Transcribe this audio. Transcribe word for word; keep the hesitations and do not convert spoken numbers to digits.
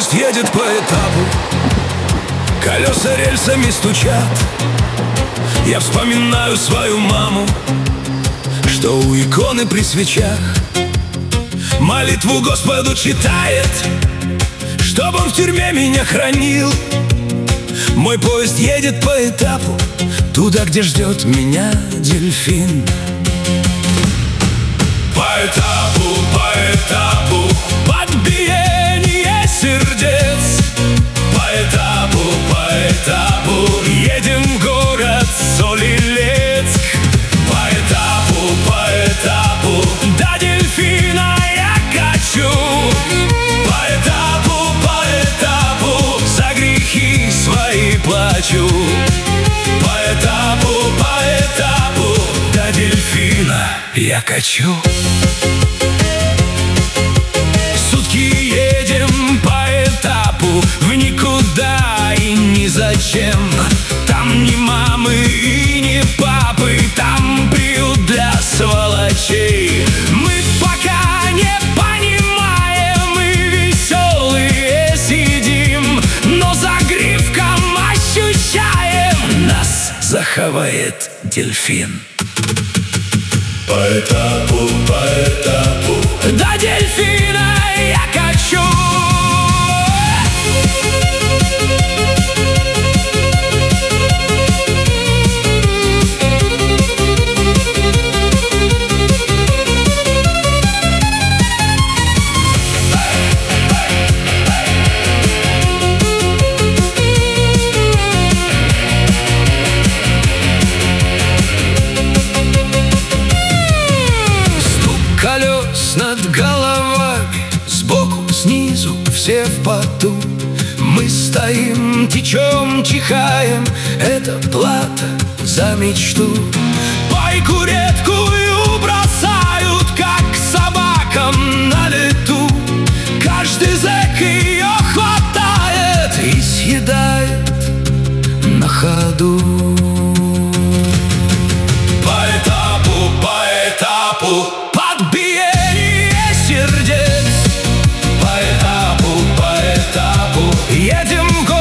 поезд едет по этапу, колеса рельсами стучат. Я вспоминаю свою маму, что у иконы при свечах молитву Господу читает, чтоб он в тюрьме меня хранил. Мой поезд едет по этапу, туда, где ждет меня дельфин. По этапу, по этапу, под биение сердец. По этапу, по этапу, едем в город Соль-Илецк. По этапу, по этапу, до дельфина я качу. По этапу, по этапу, за грехи свои плачу. По этапу, по этапу, до дельфина я качу. Сутки едем по этапу, в никуда и ни зачем. Там ни мамы и ни папы, там приют для сволочей. Мы пока не понимаем и веселые сидим, но за гривком ощущаем, нас захавает дельфин. По этапу, по этапу, до дельфина я качу. Колес над головами, сбоку, снизу, все в поту. Мы стоим, течем, чихаем, это плата за мечту. Пайку редкую бросают, как собакам на лету. Каждый зэк ее хватает и съедает на ходу. По этапу, по этапу, под биение сердец. По этапу, по этапу, едем в